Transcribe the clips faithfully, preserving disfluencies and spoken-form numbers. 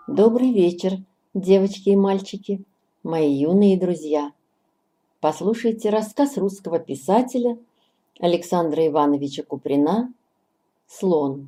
Добрый вечер, девочки и мальчики, мои юные друзья. Послушайте рассказ русского писателя Александра Ивановича Куприна «Слон».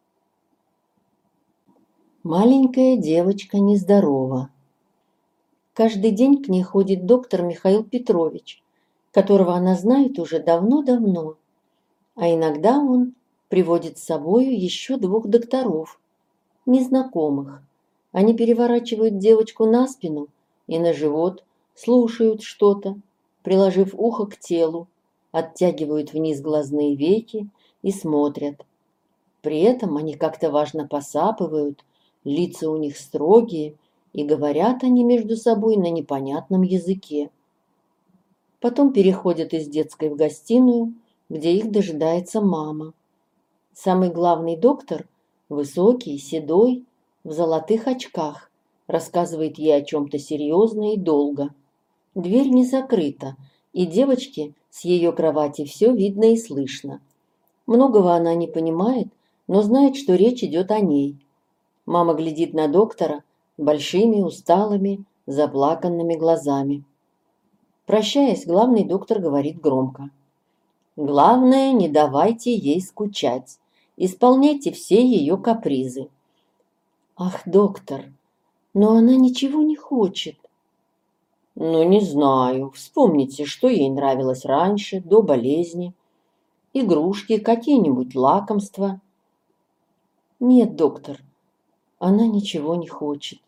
Маленькая девочка нездорова. Каждый день к ней ходит доктор Михаил Петрович, которого она знает уже давно-давно, а иногда он приводит с собою еще двух докторов, незнакомых. Они переворачивают девочку на спину и на живот, слушают что-то, приложив ухо к телу, оттягивают вниз глазные веки и смотрят. При этом они как-то важно посапывают, лица у них строгие, и говорят они между собой на непонятном языке. Потом переходят из детской в гостиную, где их дожидается мама. Самый главный доктор, высокий, седой, в золотых очках, рассказывает ей о чем-то серьезно и долго. Дверь не закрыта, и девочке с ее кровати все видно и слышно. Многого она не понимает, но знает, что речь идет о ней. Мама глядит на доктора большими, усталыми, заплаканными глазами. Прощаясь, главный доктор говорит громко: «Главное, не давайте ей скучать, исполняйте все ее капризы». «Ах, доктор, но она ничего не хочет». «Ну, не знаю. Вспомните, что ей нравилось раньше, до болезни. Игрушки, какие-нибудь лакомства». «Нет, доктор, она ничего не хочет».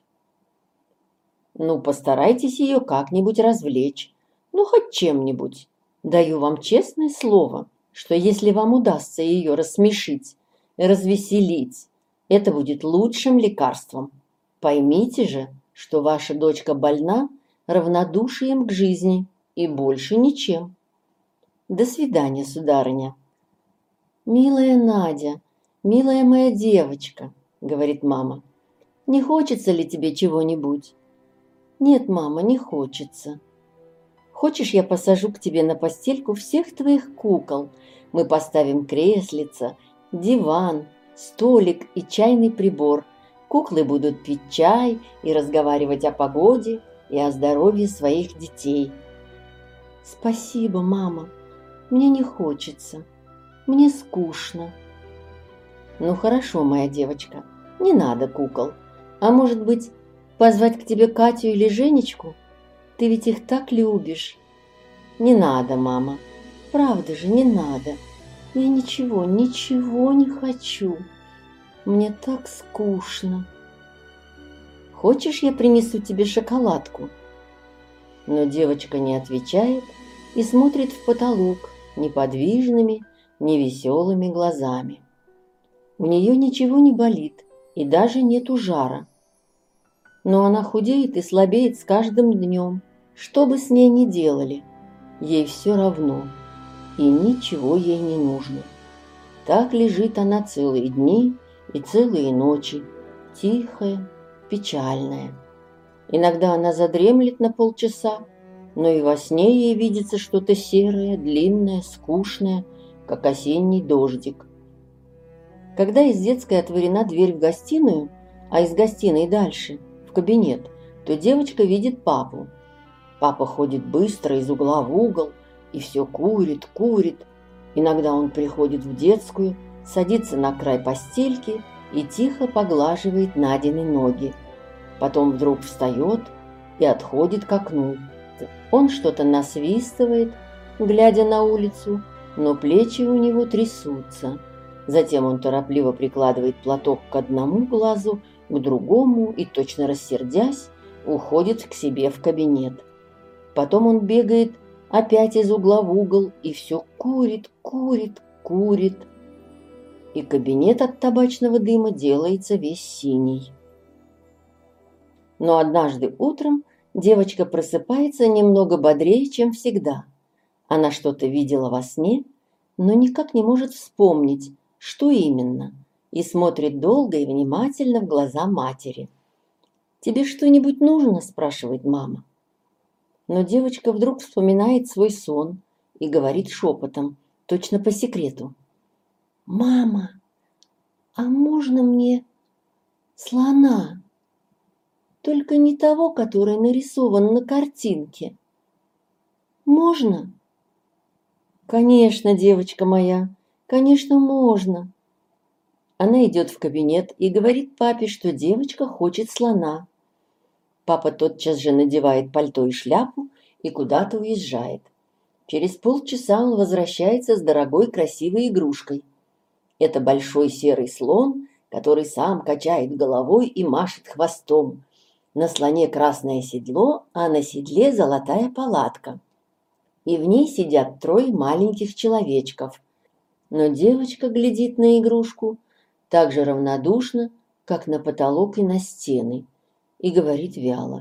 «Ну, постарайтесь ее как-нибудь развлечь. Ну, хоть чем-нибудь. Даю вам честное слово, что если вам удастся ее рассмешить, развеселить, это будет лучшим лекарством. Поймите же, что ваша дочка больна равнодушием к жизни и больше ничем. До свидания, сударыня». «Милая Надя, милая моя девочка», — говорит мама, — «не хочется ли тебе чего-нибудь?» «Нет, мама, не хочется». «Хочешь, я посажу к тебе на постельку всех твоих кукол? Мы поставим креслица, диван, столик и чайный прибор. Куклы будут пить чай и разговаривать о погоде и о здоровье своих детей». «Спасибо, мама. Мне не хочется. Мне скучно». «Ну хорошо, моя девочка, не надо кукол. А может быть, позвать к тебе Катю или Женечку? Ты ведь их так любишь». «Не надо, мама. Правда же, не надо. Я ничего, ничего не хочу. Мне так скучно». «Хочешь, я принесу тебе шоколадку?» Но девочка не отвечает и смотрит в потолок неподвижными, невеселыми глазами. У нее ничего не болит и даже нету жара. Но она худеет и слабеет с каждым днем. Что бы с ней ни делали, ей все равно, и ничего ей не нужно. Так лежит она целые дни и целые ночи, тихая, печальная. Иногда она задремлет на полчаса, но и во сне ей видится что-то серое, длинное, скучное, как осенний дождик. Когда из детской отворена дверь в гостиную, а из гостиной дальше, в кабинет, то девочка видит папу. Папа ходит быстро из угла в угол и все курит, курит. Иногда он приходит в детскую, садится на край постельки и тихо поглаживает Надины ноги. Потом вдруг встает и отходит к окну. Он что-то насвистывает, глядя на улицу, но плечи у него трясутся. Затем он торопливо прикладывает платок к одному глазу, к другому и, точно рассердясь, уходит к себе в кабинет. Потом он бегает опять из угла в угол и все курит, курит, курит. И кабинет от табачного дыма делается весь синий. Но однажды утром девочка просыпается немного бодрее, чем всегда. Она что-то видела во сне, но никак не может вспомнить, что именно, и смотрит долго и внимательно в глаза матери. «Тебе что-нибудь нужно?» – спрашивает мама. Но девочка вдруг вспоминает свой сон и говорит шепотом, точно по секрету: «Мама, а можно мне слона?» только не того, который нарисован на картинке. Можно? Конечно, девочка моя, конечно, можно. Она идет в кабинет и говорит папе, что девочка хочет слона. Папа тотчас же надевает пальто и шляпу и куда-то уезжает. Через полчаса он возвращается с дорогой красивой игрушкой. Это большой серый слон, который сам качает головой и машет хвостом. На слоне красное седло, а на седле золотая палатка. И в ней сидят трое маленьких человечков. Но девочка глядит на игрушку так же равнодушно, как на потолок и на стены, и говорит вяло: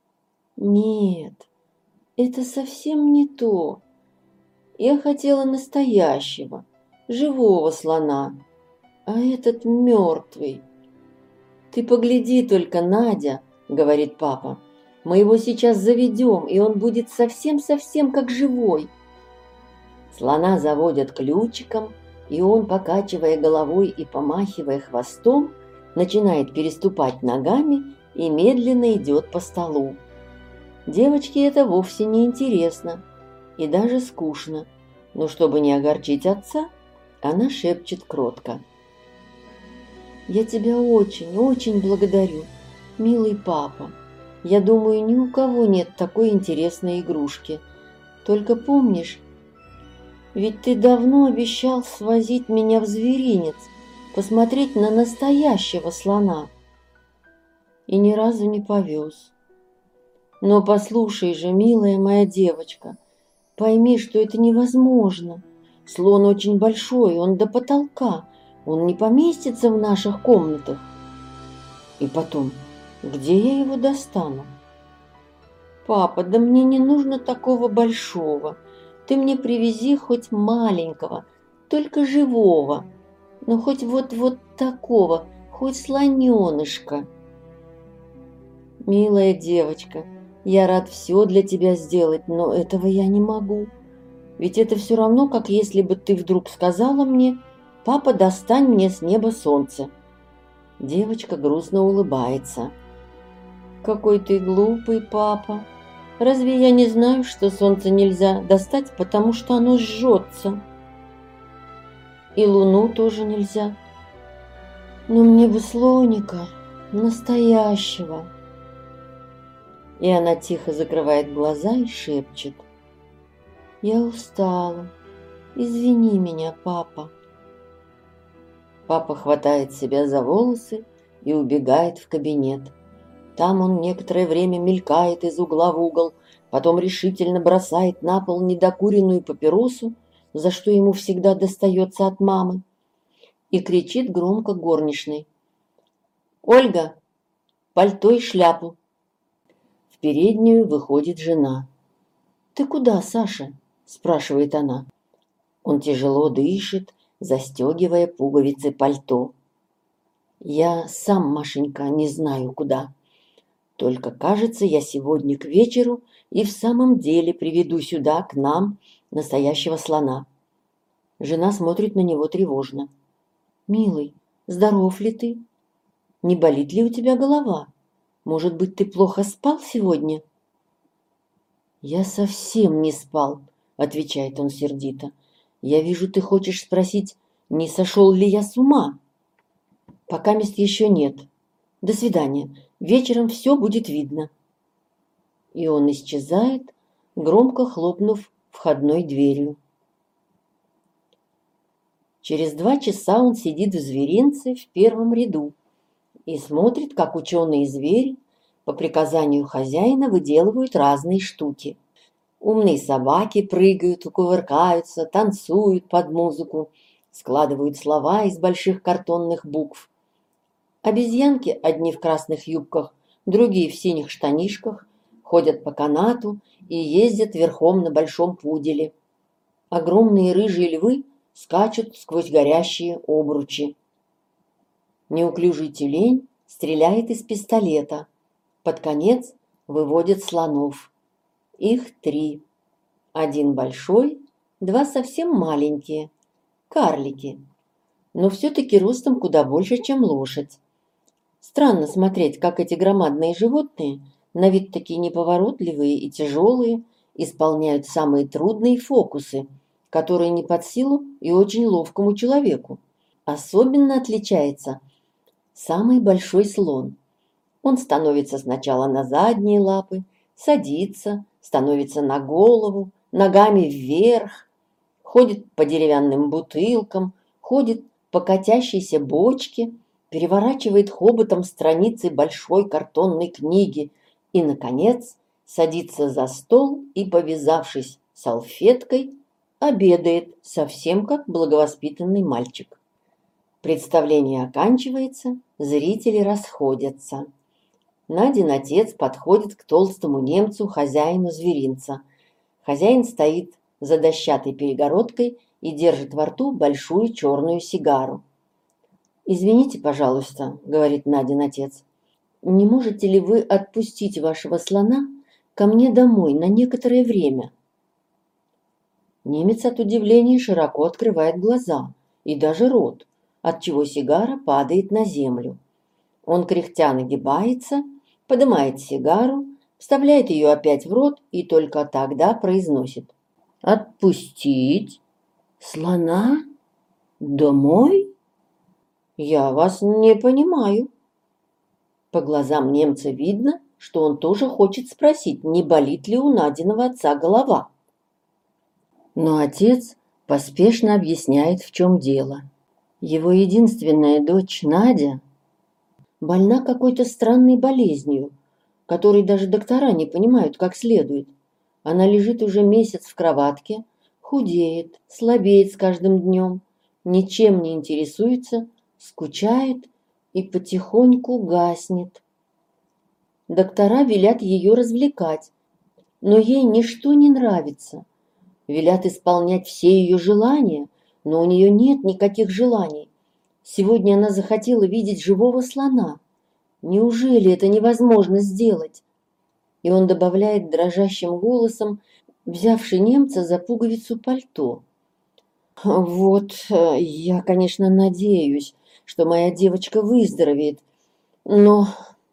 «Нет, это совсем не то. Я хотела настоящего, живого слона, а этот мертвый». «Ты погляди только, Надя», — говорит папа, — «мы его сейчас заведем, и он будет совсем-совсем как живой». Слона заводят ключиком, и он, покачивая головой и помахивая хвостом, начинает переступать ногами и медленно идет по столу. Девочке это вовсе не интересно и даже скучно, но чтобы не огорчить отца, она шепчет кротко: «Я тебя очень, очень благодарю, милый папа. Я думаю, ни у кого нет такой интересной игрушки. Только помнишь, ведь ты давно обещал свозить меня в зверинец, посмотреть на настоящего слона. И ни разу не повез. Но послушай же, милая моя девочка, пойми, что это невозможно. Слон очень большой, он до потолка, он не поместится в наших комнатах. И потом, где я его достану? Папа, да мне не нужно такого большого. Ты мне привези хоть маленького, только живого, но хоть вот-вот такого, хоть слоненышка. Милая девочка, я рад все для тебя сделать, но этого я не могу. Ведь это все равно, как если бы ты вдруг сказала мне: «Папа, достань мне с неба солнце». Девочка грустно улыбается. «Какой ты глупый, папа. Разве я не знаю, что солнце нельзя достать, потому что оно жжется? И луну тоже нельзя. Но мне бы слоника, настоящего». И она тихо закрывает глаза и шепчет: «Я устала. Извини меня, папа». Папа хватает себя за волосы и убегает в кабинет. Там он некоторое время мелькает из угла в угол, потом решительно бросает на пол недокуренную папиросу, за что ему всегда достается от мамы, и кричит громко горничной: «Ольга, пальто и шляпу!» В переднюю выходит жена. «Ты куда, Саша?» – спрашивает она. Он тяжело дышит, застегивая пуговицы пальто. «Я сам, Машенька, не знаю куда. Только, кажется, я сегодня к вечеру и в самом деле приведу сюда, к нам, настоящего слона». Жена смотрит на него тревожно. «Милый, здоров ли ты? Не болит ли у тебя голова? Может быть, ты плохо спал сегодня?» «Я совсем не спал», — отвечает он сердито. «Я вижу, ты хочешь спросить, не сошел ли я с ума?» «Пока мест еще нет. До свидания. Вечером все будет видно». И он исчезает, громко хлопнув входной дверью. Через два часа он сидит в зверинце в первом ряду и смотрит, как ученые-звери по приказанию хозяина выделывают разные штуки. Умные собаки прыгают, кувыркаются, танцуют под музыку, складывают слова из больших картонных букв. Обезьянки, одни в красных юбках, другие в синих штанишках, ходят по канату и ездят верхом на большом пуделе. Огромные рыжие львы скачут сквозь горящие обручи. Неуклюжий тюлень стреляет из пистолета. Под конец выводят слонов. Их три. Один большой, два совсем маленькие, карлики, но все-таки ростом куда больше, чем лошадь. Странно смотреть, как эти громадные животные, на вид такие неповоротливые и тяжелые, исполняют самые трудные фокусы, которые не под силу и очень ловкому человеку. Особенно отличается самый большой слон. Он становится сначала на задние лапы, садится, становится на голову, ногами вверх, ходит по деревянным бутылкам, ходит по катящейся бочке, переворачивает хоботом страницы большой картонной книги и, наконец, садится за стол и, повязавшись салфеткой, обедает, совсем как благовоспитанный мальчик. Представление оканчивается, зрители расходятся. Надин отец подходит к толстому немцу, хозяину зверинца. Хозяин стоит за дощатой перегородкой и держит во рту большую черную сигару. «Извините, пожалуйста», — говорит Надин отец, — «не можете ли вы отпустить вашего слона ко мне домой на некоторое время?» Немец от удивления широко открывает глаза и даже рот, отчего сигара падает на землю. Он кряхтя нагибается, поднимает сигару, вставляет ее опять в рот и только тогда произносит: «Отпустить? Слона? Домой? Я вас не понимаю». По глазам немца видно, что он тоже хочет спросить, не болит ли у Надиного отца голова. Но отец поспешно объясняет, в чем дело. Его единственная дочь Надя больна какой-то странной болезнью, которой даже доктора не понимают как следует. Она лежит уже месяц в кроватке, худеет, слабеет с каждым днем, ничем не интересуется, скучает и потихоньку гаснет. Доктора велят ее развлекать, но ей ничто не нравится. Велят исполнять все ее желания, но у нее нет никаких желаний. Сегодня она захотела видеть живого слона. Неужели это невозможно сделать? И он добавляет дрожащим голосом, взявший немца за пуговицу пальто: «Вот, я, конечно, надеюсь, что моя девочка выздоровеет, но...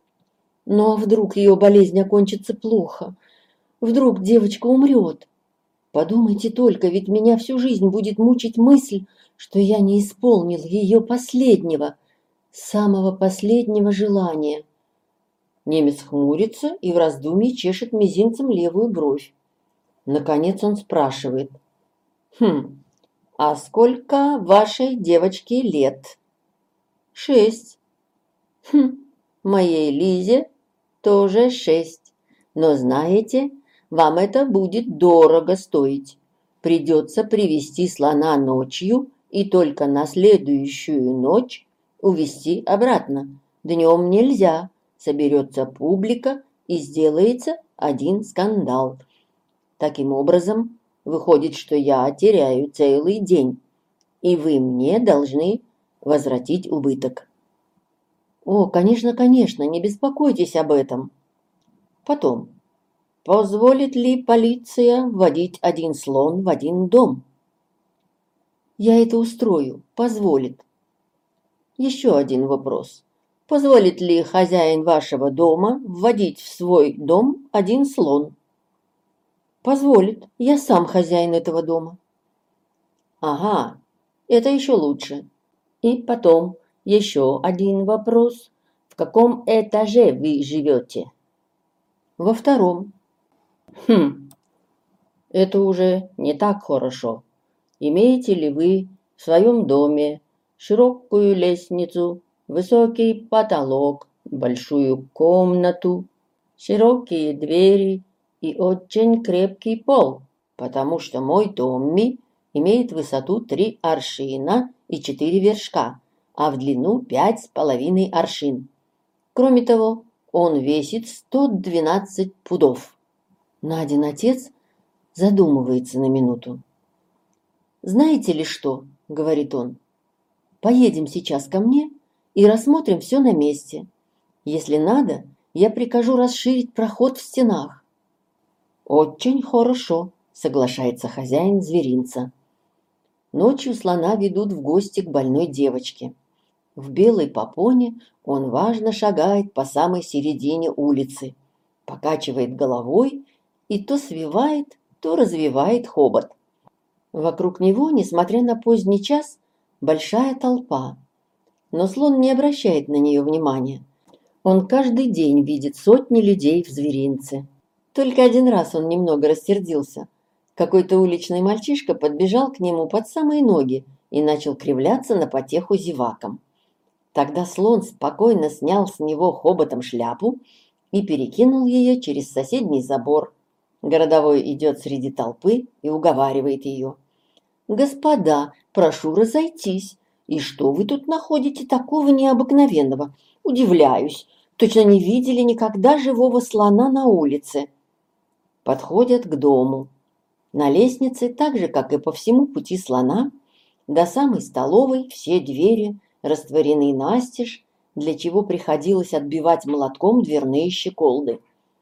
но вдруг ее болезнь окончится плохо? Вдруг девочка умрет? Подумайте только, ведь меня всю жизнь будет мучить мысль, что я не исполнил ее последнего, самого последнего желания». Немец хмурится и в раздумье чешет мизинцем левую бровь. Наконец он спрашивает: «Хм, а сколько вашей девочке лет?» «Шесть». «Хм, моей Лизе тоже шесть. Но знаете, вам это будет дорого стоить. Придется привести слона ночью и только на следующую ночь увезти обратно. Днем нельзя, соберется публика и сделается один скандал. Таким образом, выходит, что я теряю целый день, и вы мне должны возвратить убыток». «О, конечно, конечно, не беспокойтесь об этом». Потом: «Позволит ли полиция вводить один слон в один дом?» «Я это устрою, позволит». Еще один вопрос: позволит ли хозяин вашего дома вводить в свой дом один слон?» «Позволит, я сам хозяин этого дома». «Ага, это еще лучше. И потом еще один вопрос: в каком этаже вы живете?» «Во втором». «Хм, это уже не так хорошо. Имеете ли вы в своем доме широкую лестницу, высокий потолок, большую комнату, широкие двери и очень крепкий пол? Потому что мой Томми имеет высоту три аршина и четыре вершка, а в длину пять с половиной аршин. Кроме того, он весит сто двенадцать пудов». Надин отец задумывается на минуту. «Знаете ли что?» — говорит он. «Поедем сейчас ко мне и рассмотрим все на месте. Если надо, я прикажу расширить проход в стенах». «Очень хорошо», — соглашается хозяин зверинца. Ночью слона ведут в гости к больной девочке. В белой попоне Он важно шагает по самой середине улицы, покачивает головой и то свивает, то развивает хобот. Вокруг него, несмотря на поздний час, большая толпа. Но слон не обращает на нее внимания. Он каждый день видит сотни людей в зверинце. Только один раз он немного рассердился. Какой-то уличный мальчишка подбежал к нему под самые ноги и начал кривляться на потеху зевакам. Тогда слон спокойно снял с него хоботом шляпу и перекинул ее через соседний забор. Городовой идет среди толпы и уговаривает ее. «Господа, прошу разойтись. И что вы тут находите такого необыкновенного? Удивляюсь, точно не видели никогда живого слона на улице». Подходят к дому. На лестнице, так же, как и по всему пути слона, до самой столовой все двери растворены настежь, для чего приходилось отбивать молотком дверные щеколды.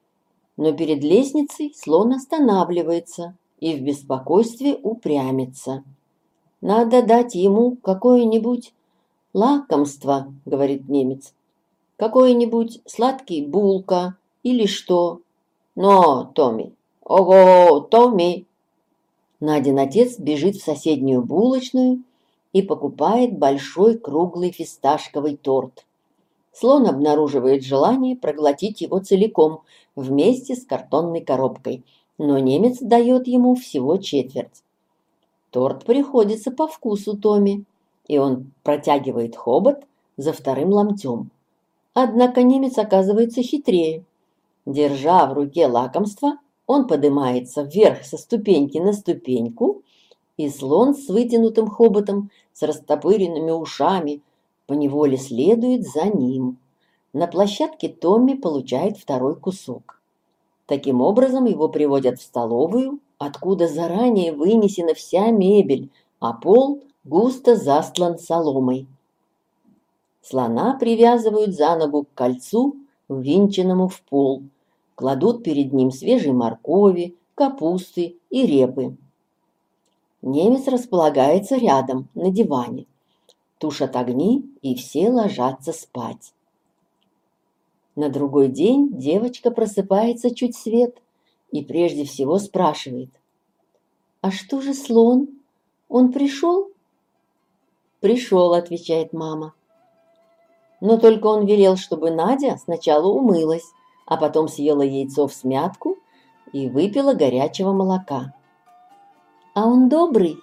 Но перед лестницей слон останавливается и в беспокойстве упрямится. «Надо дать ему какое-нибудь лакомство», — говорит немец. «Какой-нибудь сладкий булка или что?» «Но, Томми! Ого, Томми!» Надин отец бежит в соседнюю булочную и покупает большой круглый фисташковый торт. Слон обнаруживает желание проглотить его целиком вместе с картонной коробкой, но немец дает ему всего четверть. Торт приходится по вкусу Томми, и он протягивает хобот за вторым ломтем. Однако немец оказывается хитрее. Держа в руке лакомство, он поднимается вверх со ступеньки на ступеньку, и слон с вытянутым хоботом, с растопыренными ушами, поневоле следует за ним. На площадке Томми получает второй кусок. Таким образом его приводят в столовую, откуда заранее вынесена вся мебель, а пол густо застлан соломой. Слона привязывают за ногу к кольцу, ввинченному в пол, кладут перед ним свежей моркови, капусты и репы. Немец располагается рядом, на диване. Тушат огни, и все ложатся спать. На другой день девочка просыпается чуть свет и прежде всего спрашивает: «А что же слон? Он пришел?» «Пришел», — отвечает мама. Но только он велел, чтобы Надя сначала умылась, а потом съела яйцо всмятку и выпила горячего молока. «А он добрый?»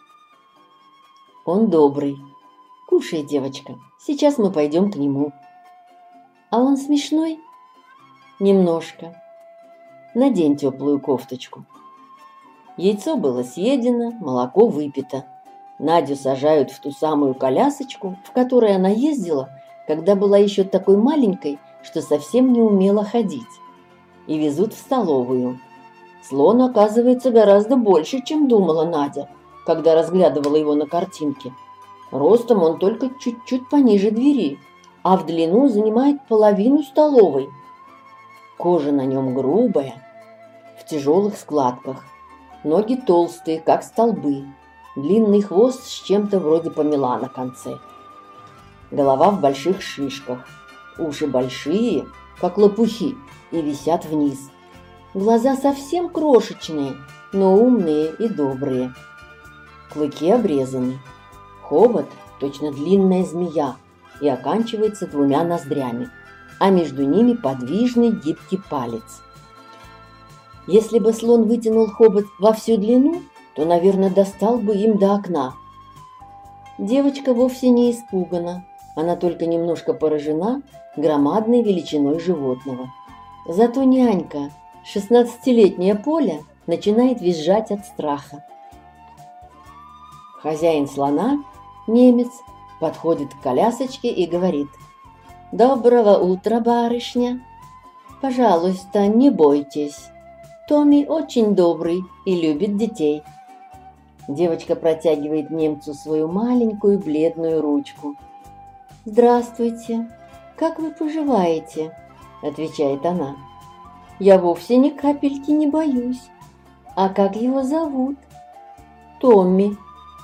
«Он добрый. Кушай, девочка, сейчас мы пойдем к нему». «А он смешной?» «Немножко. Надень теплую кофточку». Яйцо было съедено, молоко выпито. Надю сажают в ту самую колясочку, в которой она ездила, когда была еще такой маленькой, что совсем не умела ходить, и везут в столовую. Слон оказывается гораздо больше, чем думала Надя, когда разглядывала его на картинке. Ростом он только чуть-чуть пониже двери, а в длину занимает половину столовой. Кожа на нем грубая, в тяжелых складках, ноги толстые, как столбы, длинный хвост с чем-то вроде помела на конце. Голова в больших шишках, уши большие, как лопухи, и висят вниз. Глаза совсем крошечные, но умные и добрые. Клыки обрезаны. Хобот точно длинная змея и оканчивается двумя ноздрями, а между ними подвижный гибкий палец. Если бы слон вытянул хобот во всю длину, то, наверное, достал бы им до окна. Девочка вовсе не испугана, она только немножко поражена громадной величиной животного. Зато нянька, шестнадцатилетняя Поля, начинает визжать от страха. Хозяин слона, немец, подходит к колясочке и говорит: «Доброго утра, барышня! Пожалуйста, не бойтесь. Томми очень добрый и любит детей». Девочка протягивает немцу свою маленькую бледную ручку. «Здравствуйте! Как вы поживаете?» – отвечает она. «Я вовсе ни капельки не боюсь. А как его зовут?» «Томми».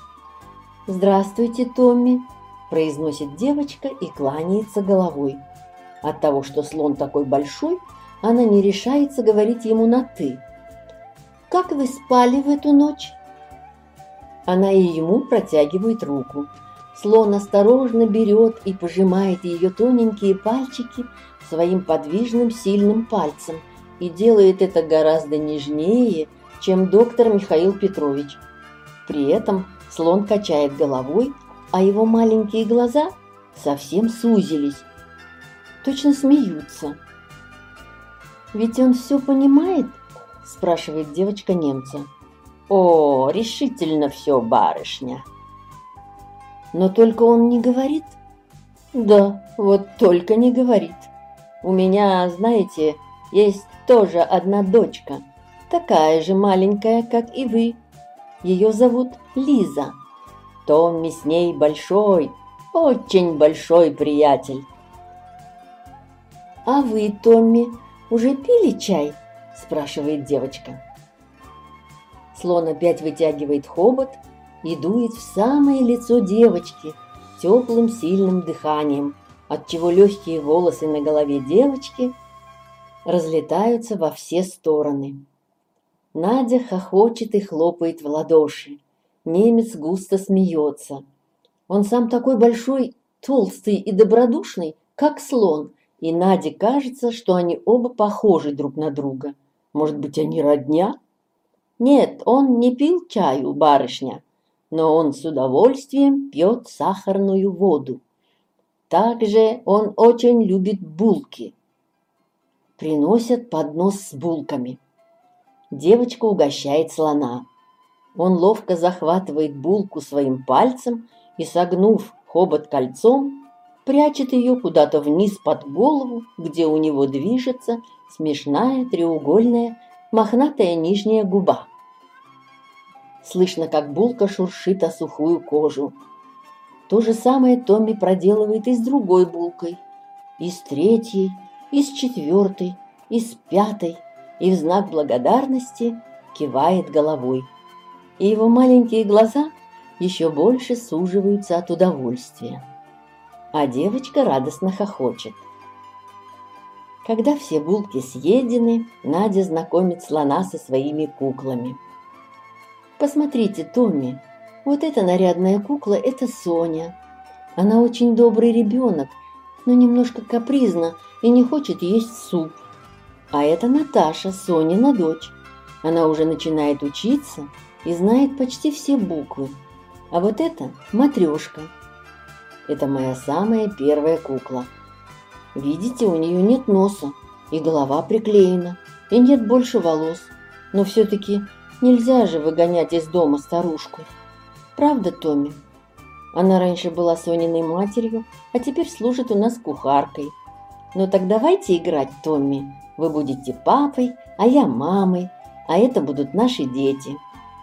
«Здравствуйте, Томми», – произносит девочка и кланяется головой. От того, что слон такой большой, она не решается говорить ему на «ты». «Как вы спали в эту ночь?» Она и ему протягивает руку. Слон осторожно берет и пожимает ее тоненькие пальчики своим подвижным сильным пальцем и делает это гораздо нежнее, чем доктор Михаил Петрович. При этом слон качает головой, а его маленькие глаза совсем сузились, точно смеются. «Ведь он все понимает?» – спрашивает девочка немца. «О, решительно все, барышня!» «Но только он не говорит?» «Да, вот только не говорит. У меня, знаете, есть тоже одна дочка, такая же маленькая, как и вы. Ее зовут Лиза. Томми с ней большой, очень большой приятель». «А вы, Томми, уже пили чай?» – спрашивает девочка. Слон опять вытягивает хобот и дует в самое лицо девочки теплым сильным дыханием, отчего легкие волосы на голове девочки разлетаются во все стороны. Надя хохочет и хлопает в ладоши. Немец густо смеется. Он сам такой большой, толстый и добродушный, как слон, и Наде кажется, что они оба похожи друг на друга. Может быть, они родня? Нет, он не пил чаю, барышня, но он с удовольствием пьет сахарную воду. Также он очень любит булки. Приносят поднос с булками. Девочка угощает слона. Он ловко захватывает булку своим пальцем и, согнув хобот кольцом, прячет ее куда-то вниз под голову, где у него движется смешная треугольная мохнатая нижняя губа. Слышно, как булка шуршит о сухую кожу. То же самое Томми проделывает и с другой булкой, и с третьей, и с четвертой, и с пятой, и в знак благодарности кивает головой. И его маленькие глаза еще больше суживаются от удовольствия. А девочка радостно хохочет. Когда все булки съедены, Надя знакомит слона со своими куклами. «Посмотрите, Томми, вот эта нарядная кукла – это Соня. Она очень добрый ребенок, но немножко капризна и не хочет есть суп. А это Наташа, Сонина дочь. Она уже начинает учиться и знает почти все буквы. А вот это Матрешка. Это моя самая первая кукла. Видите, у нее нет носа, и голова приклеена, и нет больше волос. Но все-таки нельзя же выгонять из дома старушку. Правда, Томми? Она раньше была Сониной матерью, а теперь служит у нас кухаркой. Ну так давайте играть, Томми. Вы будете папой, а я мамой, а это будут наши дети».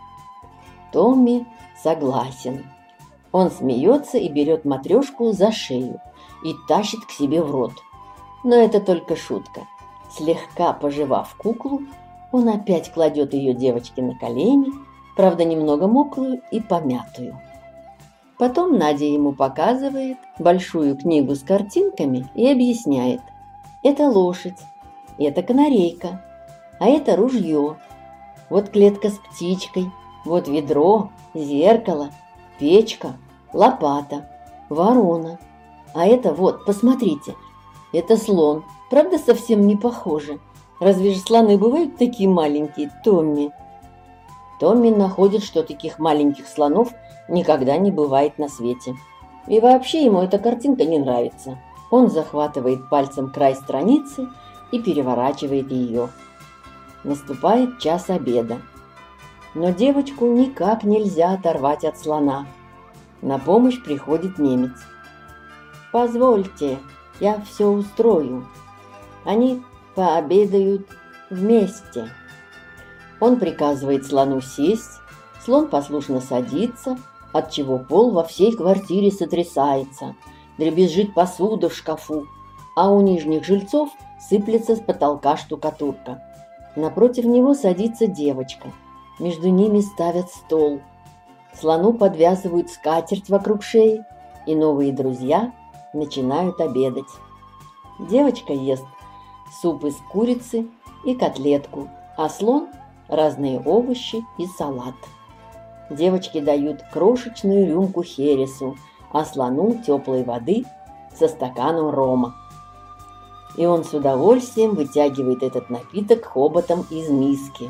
Томми согласен. Он смеется и берет Матрешку за шею и тащит к себе в рот. Но это только шутка. Слегка пожевав куклу, он опять кладет ее девочке на колени, правда, немного мокрую и помятую. Потом Надя ему показывает большую книгу с картинками и объясняет. Это лошадь, это канарейка, а это ружье. Вот клетка с птичкой, вот ведро, зеркало, печка, лопата, ворона. А это вот, посмотрите, это слон. Правда, совсем не похоже? Разве же слоны бывают такие маленькие, Томми? Томми находит, что таких маленьких слонов никогда не бывает на свете. И вообще ему эта картинка не нравится. Он захватывает пальцем край страницы и переворачивает ее. Наступает час обеда. Но девочку никак нельзя оторвать от слона. На помощь приходит немец. «Позвольте, я все устрою. Они пообедают вместе». Он приказывает слону сесть, слон послушно садится, отчего пол во всей квартире сотрясается, дребезжит посуда в шкафу, а у нижних жильцов сыплется с потолка штукатурка. Напротив него садится девочка. Между ними ставят стол. Слону подвязывают скатерть вокруг шеи, и новые друзья начинают обедать. Девочка ест суп из курицы и котлетку, а слон – разные овощи и салат. Девочке дают крошечную рюмку хересу, а слону теплой воды со стаканом рома. И он с удовольствием вытягивает этот напиток хоботом из миски.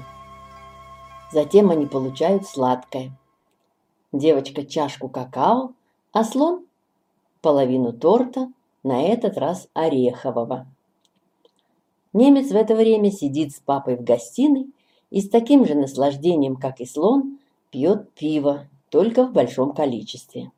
Затем они получают сладкое. Девочка чашку какао, а слон – половину торта, на этот раз орехового. Немец в это время сидит с папой в гостиной и с таким же наслаждением, как и слон, пьет пиво, только в большом количестве.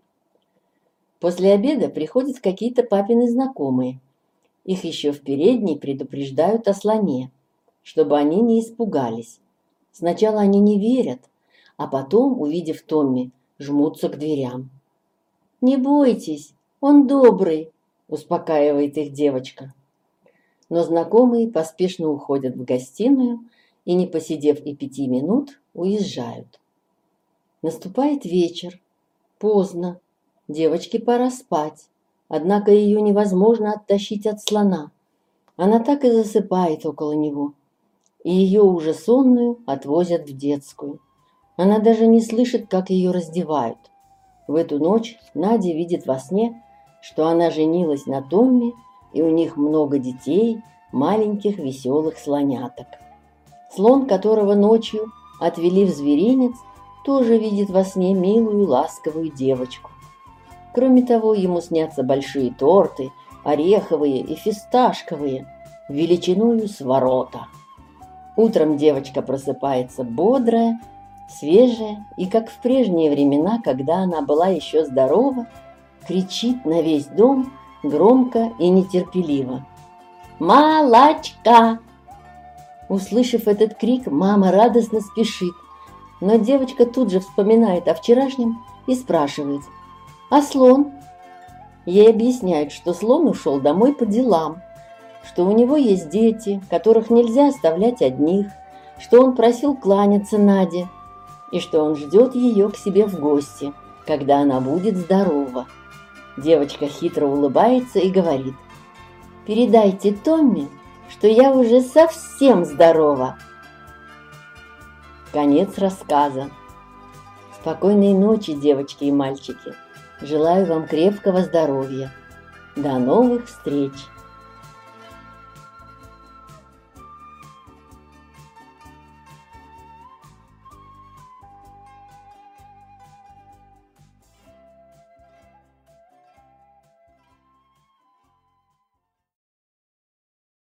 После обеда приходят какие-то папины знакомые. Их еще в передней предупреждают о слоне, чтобы они не испугались. Сначала они не верят, а потом, увидев Томми, жмутся к дверям. «Не бойтесь, он добрый», – успокаивает их девочка. Но знакомые поспешно уходят в гостиную и, не посидев и пяти минут, уезжают. Наступает вечер. Поздно. Девочке пора спать. Однако ее невозможно оттащить от слона. Она так и засыпает около него. И ее уже сонную отвозят в детскую. Она даже не слышит, как ее раздевают. В эту ночь Надя видит во сне, что она женилась на Томми, и у них много детей, маленьких веселых слоняток. Слон, которого ночью отвели в зверинец, тоже видит во сне милую ласковую девочку. Кроме того, ему снятся большие торты, ореховые и фисташковые, величиною с ворота. Утром девочка просыпается бодрая, свежая и, как в прежние времена, когда она была еще здорова, кричит на весь дом громко и нетерпеливо: «Молочка!» Услышав этот крик, мама радостно спешит, но девочка тут же вспоминает о вчерашнем и спрашивает: «А слон?» Ей объясняют, что слон ушел домой по делам, что у него есть дети, которых нельзя оставлять одних, что он просил кланяться Наде и что он ждет ее к себе в гости, когда она будет здорова. Девочка хитро улыбается и говорит: «Передайте Томми, что я уже совсем здорова». Конец рассказа. Спокойной ночи, девочки и мальчики. Желаю вам крепкого здоровья. До новых встреч!